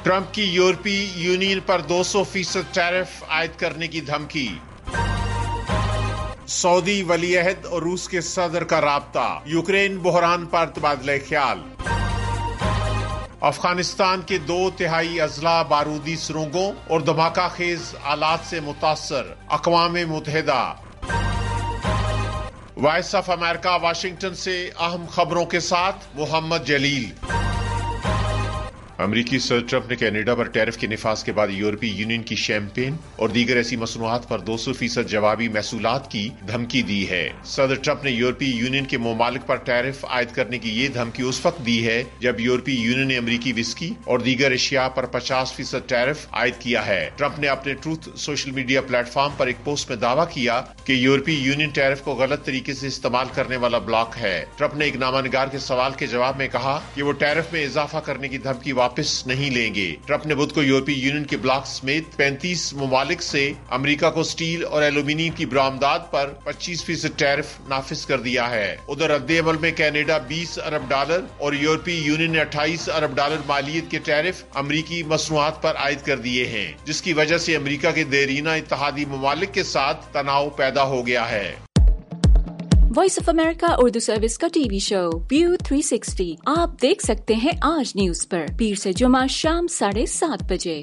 Trump کی یورپی union پر 200% tariff عائد کرنے کی دھمکی۔ سعودی ولی عہد اور روس کے صدر کا رابطہ، یوکرین بحران پر تبادلہ خیال۔ افغانستان کے 2/3 اضلاع بارودی سرنگوں اور دھماکہ خیز آلات سے متاثر، اقوام متحدہ۔ وائس آف امریکہ واشنگٹن سے اہم خبروں کے ساتھ محمد جلیل۔ امریکی صدر ٹرمپ نے کینیڈا پر ٹیرف کے نفاذ کے بعد یورپی یونین کی شیمپین اور دیگر ایسی مصنوعات پر 200% جوابی محصولات کی دھمکی دی ہے۔ صدر ٹرمپ نے یورپی یونین کے ممالک پر ٹیرف عائد کرنے کی یہ دھمکی اس وقت دی ہے جب یورپی یونین نے امریکی وسکی اور دیگر اشیاء پر 50% ٹیرف عائد کیا ہے۔ ٹرمپ نے اپنے Truth Social media platform پر ایک پوسٹ میں دعویٰ کیا کہ یورپی یونین ٹیرف کو غلط طریقے سے استعمال کرنے والا بلاک ہے۔ ٹرمپ نے ایک نامہ نگار کے سوال کے جواب میں کہا کہ وہ ٹیرف میں اضافہ کرنے کی دھمکی واپس نہیں لیں گے۔ ٹرمپ نے بدھ کو یورپی یونین کے بلاک سمیت 35 ممالک سے امریکہ کو سٹیل اور ایلومینیم کی برآمدات پر 25% ٹیرف نافذ کر دیا ہے۔ ادھر رد عمل میں کینیڈا $20 ارب اور یورپی یونین نے $28 ارب مالیت کے ٹیرف امریکی مصنوعات پر عائد کر دیے ہیں، جس کی وجہ سے امریکہ کے دیرینہ اتحادی ممالک کے ساتھ تناؤ پیدا ہو گیا ہے۔ Voice of America Urdu service کا ٹی وی شو ویو 360 آپ دیکھ سکتے ہیں آج نیوز پر، پیر سے جمعہ شام 7:30 بجے۔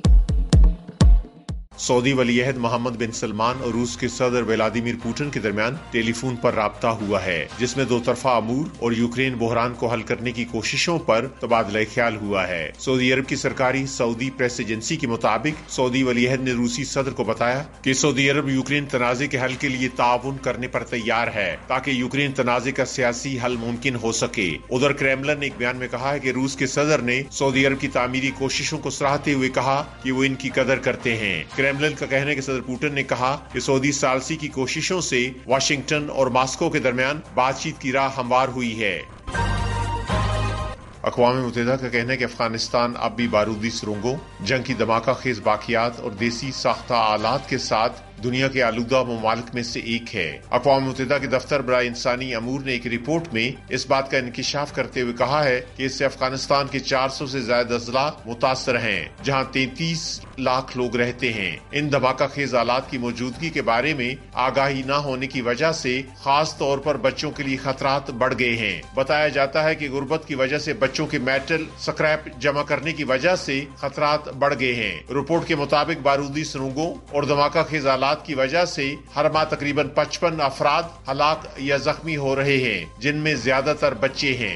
سعودی ولی عہد محمد بن سلمان اور روس کے صدر ولادیمیر پوٹن کے درمیان ٹیلی فون پر رابطہ ہوا ہے، جس میں دو طرفہ امور اور یوکرین بحران کو حل کرنے کی کوششوں پر تبادلہ خیال ہوا ہے۔ سعودی عرب کی سرکاری سعودی پریس ایجنسی کے مطابق سعودی ولی عہد نے روسی صدر کو بتایا کہ سعودی عرب یوکرین تنازع کے حل کے لیے تعاون کرنے پر تیار ہے تاکہ یوکرین تنازع کا سیاسی حل ممکن ہو سکے۔ ادھر کرملن نے ایک بیان میں کہا ہے کہ روس کے صدر نے سعودی عرب کی تعمیری کوششوں کو سراہتے ہوئے کہا کہ وہ ان کی قدر کرتے ہیں۔ کرملن کا کہنا ہے کہ صدر پوٹن نے کہا کہ سعودی ثالثی کی کوششوں سے واشنگٹن اور ماسکو کے درمیان بات چیت کی راہ ہموار ہوئی ہے۔ اقوام متحدہ کا کہنا ہے کہ افغانستان اب بھی بارودی سرنگوں، جنگ کی دھماکہ خیز باقیات اور دیسی ساختہ آلات کے ساتھ دنیا کے آلودہ ممالک میں سے ایک ہے۔ اقوام متحدہ کے دفتر برائے انسانی امور نے ایک رپورٹ میں اس بات کا انکشاف کرتے ہوئے کہا ہے کہ اس سے افغانستان کے 400 سے زائد اضلاع متاثر ہیں، جہاں 33 لاکھ لوگ رہتے ہیں۔ ان دھماکہ خیز آلات کی موجودگی کے بارے میں آگاہی نہ ہونے کی وجہ سے خاص طور پر بچوں کے لیے خطرات بڑھ گئے ہیں۔ بتایا جاتا ہے کہ غربت کی وجہ سے بچوں کے میٹل سکریپ جمع کرنے کی وجہ سے خطرات بڑھ گئے ہیں۔ رپورٹ کے مطابق بارودی سرنگوں اور دھماکہ خیز آلات کی وجہ سے ہر ماہ تقریباً 55 افراد ہلاک یا زخمی ہو رہے ہیں، جن میں زیادہ تر بچے ہیں۔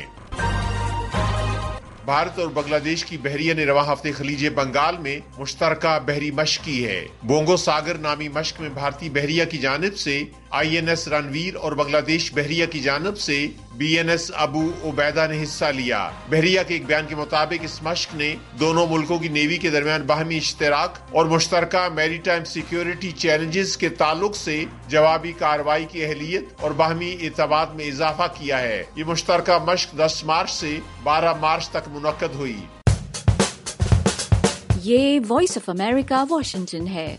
بھارت اور بنگلہ دیش کی بحریہ نے رواں ہفتے خلیج بنگال میں مشترکہ بحری مشق کی ہے۔ بونگو ساگر نامی مشق میں بھارتی بحریہ کی جانب سے INS رنویر اور بنگلہ دیش بحریہ کی جانب سے BNS ابو عبیدہ نے حصہ لیا۔ بحریہ کے ایک بیان کے مطابق اس مشق نے دونوں ملکوں کی نیوی کے درمیان باہمی اشتراک اور مشترکہ میری ٹائم سیکیورٹی چیلنجز کے تعلق سے جوابی کارروائی کی اہلیت اور باہمی اعتماد میں اضافہ کیا ہے۔ یہ مشترکہ مشق 10 مارچ سے 12 مارچ تک منعقد ہوئی۔ یہ وائس آف امریکہ واشنگٹن ہے۔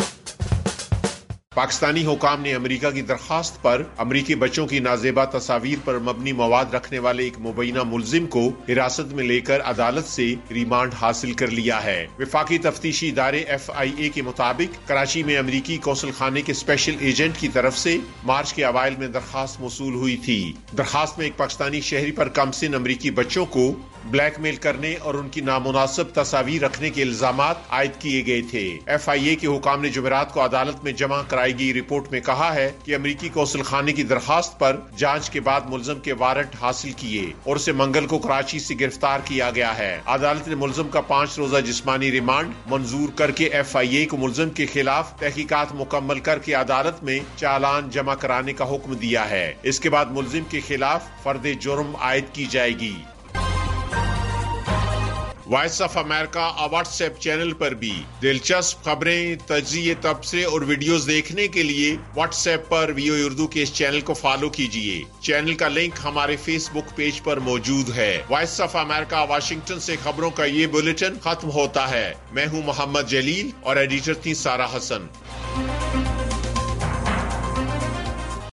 پاکستانی حکام نے امریکہ کی درخواست پر امریکی بچوں کی نازیبا تصاویر پر مبنی مواد رکھنے والے ایک مبینہ ملزم کو حراست میں لے کر عدالت سے ریمانڈ حاصل کر لیا ہے۔ وفاقی تفتیشی ادارے FIA کے مطابق کراچی میں امریکی قونصل خانے کے اسپیشل ایجنٹ کی طرف سے مارچ کے اوائل میں درخواست موصول ہوئی تھی۔ درخواست میں ایک پاکستانی شہری پر کم سن امریکی بچوں کو بلیک میل کرنے اور ان کی نامناسب تصاویر رکھنے کے الزامات عائد کیے گئے تھے۔ FIA کے حکام نے جمعرات کو عدالت میں جمع کرائی گئی رپورٹ میں کہا ہے کہ امریکی قونصل خانے کی درخواست پر جانچ کے بعد ملزم کے وارنٹ حاصل کیے اور اسے منگل کو کراچی سے گرفتار کیا گیا ہے۔ عدالت نے ملزم کا 5 روزہ جسمانی ریمانڈ منظور کر کے FIA کو ملزم کے خلاف تحقیقات مکمل کر کے عدالت میں چالان جمع کرانے کا حکم دیا ہے۔ اس کے بعد ملزم کے خلاف فرد جرم عائد کی جائے گی۔ Voice of America WhatsApp channel پر بھی دلچسپ خبریں، تجزیے، تبصرے اور ویڈیوز دیکھنے کے لیے واٹس ایپ پر ویو اردو کے اس چینل کو فالو کیجیے۔ چینل کا لنک ہمارے فیس بک پیج پر موجود ہے۔ وائس آف امریکہ واشنگٹن سے خبروں کا یہ بلیٹن ختم ہوتا ہے۔ میں ہوں محمد جلیل اور ایڈیٹر تھی سارہ حسن۔